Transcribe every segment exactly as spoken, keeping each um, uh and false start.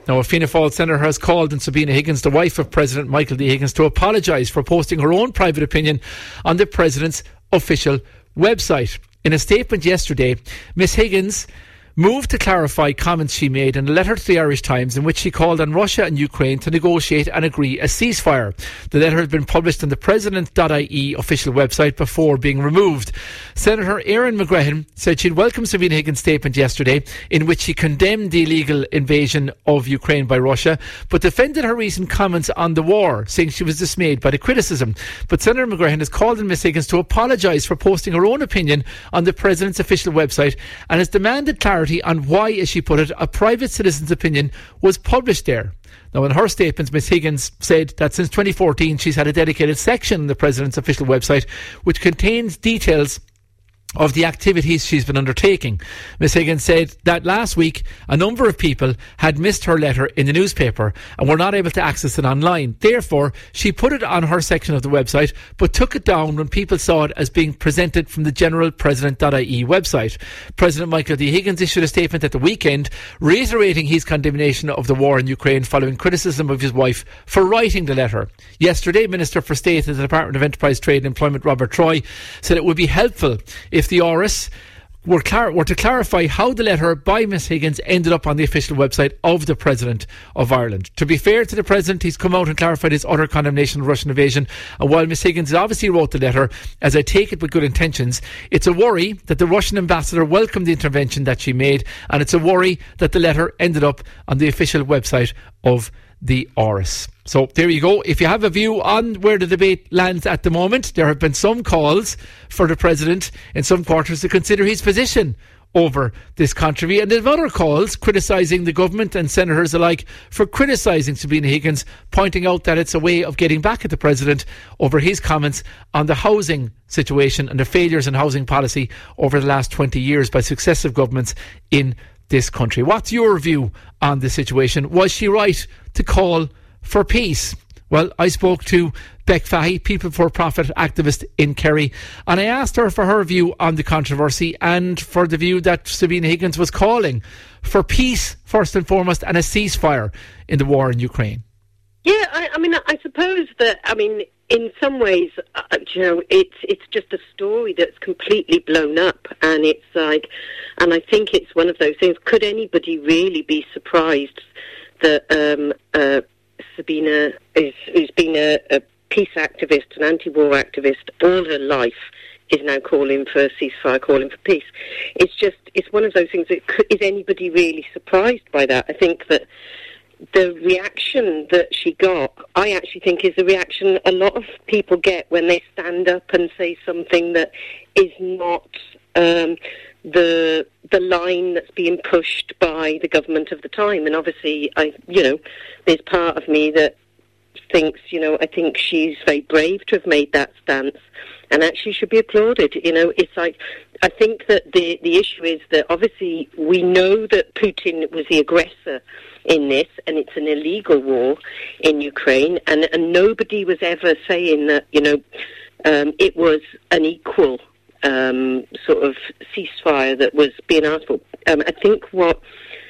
Now, a Fianna Fáil senator has called on Sabina Higgins, the wife of President Michael D. Higgins, to apologise for posting her own private opinion on the President's official website. In a statement yesterday, Miss Higgins moved to clarify comments she made in a letter to the Irish Times in which she called on Russia and Ukraine to negotiate and agree a ceasefire. The letter has been published on the president dot I E official website before being removed. Senator Erin McGrehon said she'd welcome Sabina Higgins' statement yesterday in which she condemned the illegal invasion of Ukraine by Russia, but defended her recent comments on the war, saying she was dismayed by the criticism. But Senator McGrehon has called on Miss Higgins to apologise for posting her own opinion on the President's official website and has demanded clarity on why, as she put it, a private citizen's opinion was published there. Now, in her statements, Miss Higgins said that since twenty fourteen she's had a dedicated section on the President's official website which contains details of the activities she's been undertaking. Miss Higgins said that last week a number of people had missed her letter in the newspaper and were not able to access it online. Therefore, she put it on her section of the website but took it down when people saw it as being presented from the general president dot I E website. President Michael D. Higgins issued a statement at the weekend reiterating his condemnation of the war in Ukraine following criticism of his wife for writing the letter. Yesterday, Minister for State in the Department of Enterprise, Trade and Employment, Robert Troy, said it would be helpful if the R S were, clar- were to clarify how the letter by Miss Higgins ended up on the official website of the President of Ireland. To be fair to the President, he's come out and clarified his utter condemnation of Russian invasion. And while Miss Higgins obviously wrote the letter, as I take it with good intentions, it's a worry that the Russian ambassador welcomed the intervention that she made, and it's a worry that the letter ended up on the official website of the R S. So there you go. If you have a view on where the debate lands at the moment, there have been some calls for the President in some quarters to consider his position over this controversy, and there have other calls criticising the government and senators alike for criticising Sabina Higgins, pointing out that it's a way of getting back at the President over his comments on the housing situation and the failures in housing policy over the last twenty years by successive governments in this country. What's your view on the situation? Was she right to call for peace? Well, I spoke to Beck Fahy, People for Profit activist in Kerry, and I asked her for her view on the controversy and for the view that Sabina Higgins was calling for peace first and foremost and a ceasefire in the war in Ukraine. Yeah, I, I mean, I suppose that, I mean, in some ways, uh, you know, it's it's just a story that's completely blown up, and it's like, and I think it's one of those things. Could anybody really be surprised that um, uh, Sabina, is, who's been a, a peace activist, an anti-war activist all her life, is now calling for a ceasefire, calling for peace? It's just, it's one of those things that could, is anybody really surprised by that? I think that the reaction that she got, I actually think, is the reaction a lot of people get when they stand up and say something that is not um, the the line that's being pushed by the government of the time. And obviously, I, you know, there's part of me that thinks, you know, I think she's very brave to have made that stance, and actually should be applauded. You know, it's like, I think that the the issue is that obviously we know that Putin was the aggressor in this, and it's an illegal war in Ukraine, and, and nobody was ever saying that, you know, um, it was an equal um, sort of ceasefire that was being asked for. Um, I think what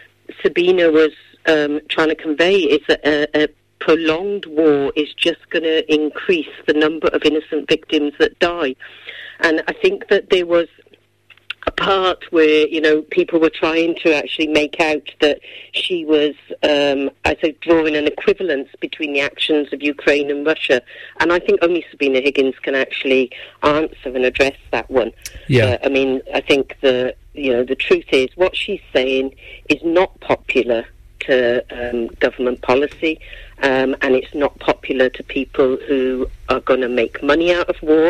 Sabina was um, trying to convey is that a, a prolonged war is just going to increase the number of innocent victims that die. And I think that there was a part where, you know, people were trying to actually make out that she was, um, I say, drawing an equivalence between the actions of Ukraine and Russia. And I think only Sabina Higgins can actually answer and address that one. Yeah. Uh, I mean, I think the, you know, the truth is what she's saying is not popular to um, government policy, um, and it's not popular to people who are going to make money out of war.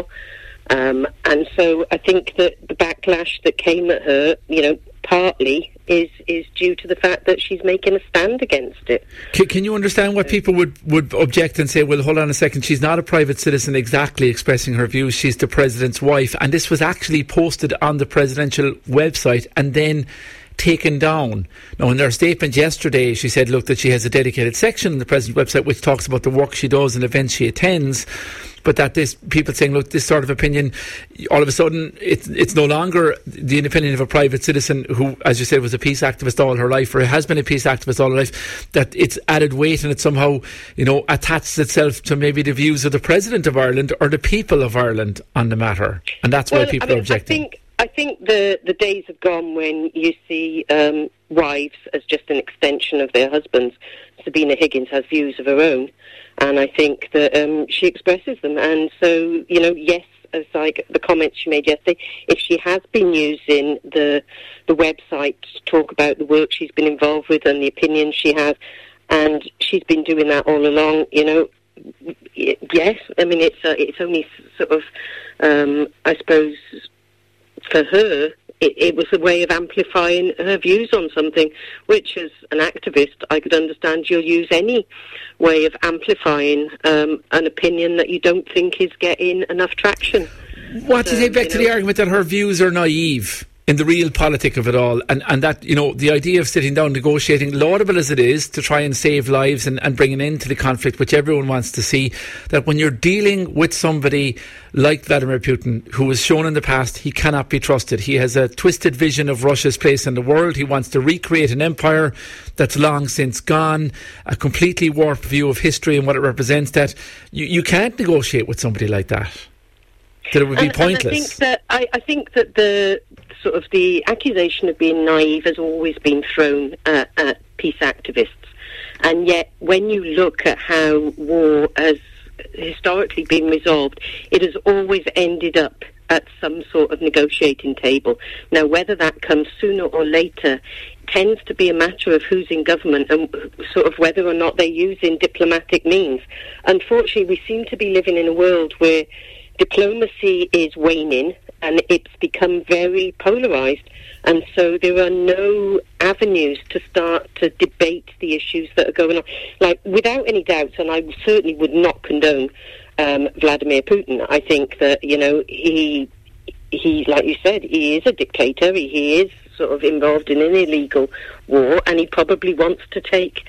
Um, and so I think that the backlash that came at her, you know, partly is, is due to the fact that she's making a stand against it. Can, can you understand what people would, would object and say, well, hold on a second, she's not a private citizen exactly expressing her views, she's the President's wife, and this was actually posted on the presidential website and then taken down. Now, in their statement yesterday, she said, look, that she has a dedicated section on the President website which talks about the work she does and events she attends, but that this people saying, look, this sort of opinion, all of a sudden, it's it's no longer the opinion of a private citizen who, as you said, was a peace activist all her life, or has been a peace activist all her life, that it's added weight and it somehow, you know, attaches itself to maybe the views of the President of Ireland or the people of Ireland on the matter. And that's well, why people I mean, are objecting. I think, I think the, the days have gone when you see um, wives as just an extension of their husbands. Sabina Higgins has views of her own, and I think that um, she expresses them. And so, you know, yes, as like the comments she made yesterday, if she has been using the the website to talk about the work she's been involved with and the opinions she has, and she's been doing that all along, you know, yes, I mean, it's uh, it's only sort of, um, I suppose, for her, it, it was a way of amplifying her views on something, which as an activist, I could understand you'll use any way of amplifying um, an opinion that you don't think is getting enough traction. What so, do they back you to know, the argument that her views are naive in the real politic of it all, and, and that, you know, the idea of sitting down negotiating, laudable as it is, to try and save lives and, and bring an end to the conflict, which everyone wants to see, that when you're dealing with somebody like Vladimir Putin, who has shown in the past he cannot be trusted, he has a twisted vision of Russia's place in the world, he wants to recreate an empire that's long since gone, a completely warped view of history and what it represents, that you, you can't negotiate with somebody like that. That it would be and, pointless. And I think that I, I think that the sort of the accusation of being naive has always been thrown at, at peace activists, and yet when you look at how war has historically been resolved, it has always ended up at some sort of negotiating table. Now, whether that comes sooner or later tends to be a matter of who's in government and sort of whether or not they're using diplomatic means. Unfortunately, we seem to be living in a world where diplomacy is waning and it's become very polarised, and so there are no avenues to start to debate the issues that are going on. Like, without any doubt, and I certainly would not condone um, Vladimir Putin. I think that, you know, he, he, like you said, he is a dictator, he, he is sort of involved in an illegal war, and he probably wants to take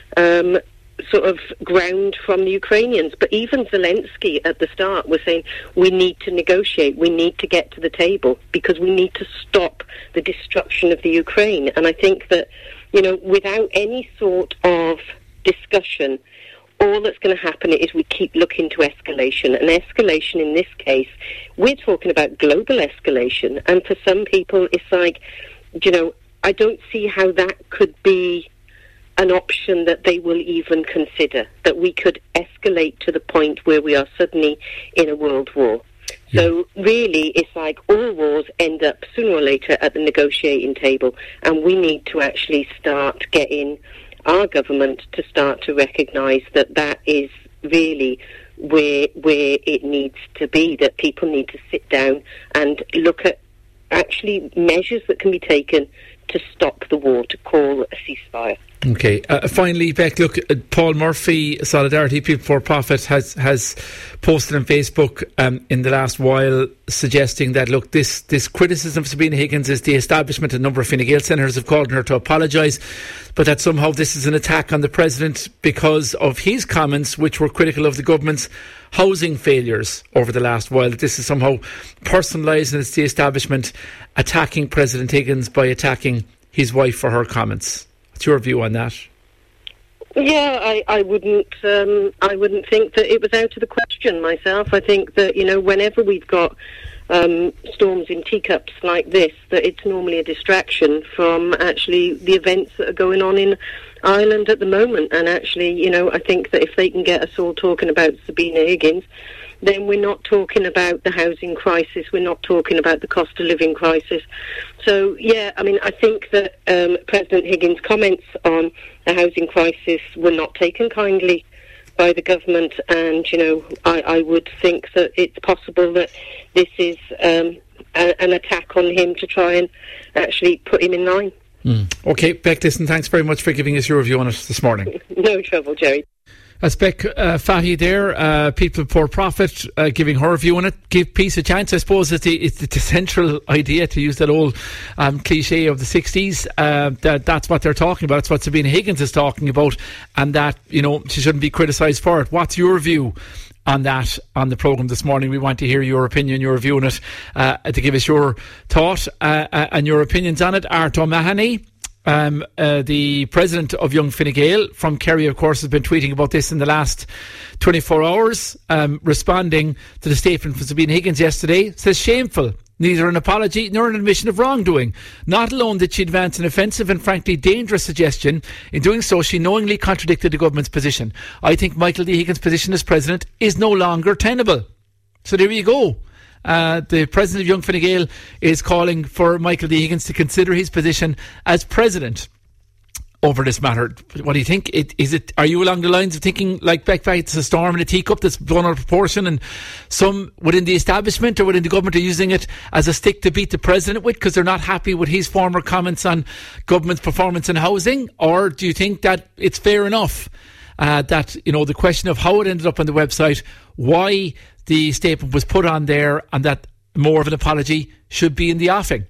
um sort of ground from the Ukrainians. But even Zelensky at the start was saying, we need to negotiate, we need to get to the table because we need to stop the destruction of the Ukraine. And I think that, you know, without any sort of discussion, all that's going to happen is we keep looking to escalation. And escalation in this case, we're talking about global escalation. And for some people, it's like, you know, I don't see how that could be an option that they will even consider, that we could escalate to the point where we are suddenly in a world war. Yeah. So really, it's like all wars end up sooner or later at the negotiating table, and we need to actually start getting our government to start to recognise that that is really where where it needs to be, that people need to sit down and look at actually measures that can be taken to stop the war, to call a ceasefire. Okay. Uh, finally, Beck, look, uh, Paul Murphy, Solidarity People for Profit, has has posted on Facebook um, in the last while suggesting that, look, this, this criticism of Sabina Higgins is the establishment. A number of Fine Gael senators have called on her to apologise, but that somehow this is an attack on the President because of his comments, which were critical of the government's housing failures over the last while. That this is somehow personalised and it's the establishment attacking President Higgins by attacking his wife for her comments. What's your view on that? Yeah, I, I wouldn't. Um, I wouldn't think that it was out of the question myself. I think that, you know, whenever we've got um, storms in teacups like this, that it's normally a distraction from actually the events that are going on in Ireland at the moment. And actually, you know, I think that if they can get us all talking about Sabina Higgins, then we're not talking about the housing crisis, we're not talking about the cost of living crisis. So, yeah, I mean, I think that um, President Higgins' comments on the housing crisis were not taken kindly by the government, and, you know, I, I would think that it's possible that this is um, a, an attack on him to try and actually put him in line. Mm. OK, Beck, listen, thanks very much for giving us your view on it this morning. No trouble, Jerry. I spec uh, Fahy there, uh, People for Profit, uh, giving her view on it. Give peace a chance. I suppose it's the, it's the central idea, to use that old um, cliche of the sixties. Uh, that that's what they're talking about. It's what Sabina Higgins is talking about, and that, you know, she shouldn't be criticised for it. What's your view on that on the programme this morning? We want to hear your opinion, your view on it, uh, to give us your thought uh, uh, and your opinions on it. Art O'Mahony, Um, uh, the president of Young Fine Gael from Kerry, of course, has been tweeting about this in the last twenty-four hours, um, responding to the statement from Sabina Higgins yesterday. Says, shameful, neither an apology nor an admission of wrongdoing. Not alone did she advance an offensive and frankly dangerous suggestion, in doing so she knowingly contradicted the government's position. I think Michael D. Higgins' position as president is no longer tenable. So there you go. Uh, the president of Young Fine Gael is calling for Michael D. Higgins to consider his position as president over this matter. What do you think? It, is it? Are you along the lines of thinking like back back it's a storm in a teacup that's blown out of proportion, and some within the establishment or within the government are using it as a stick to beat the president with because they're not happy with his former comments on government's performance in housing? Or do you think that it's fair enough uh, that, you know, the question of how it ended up on the website, why the statement was put on there, and that more of an apology should be in the offing?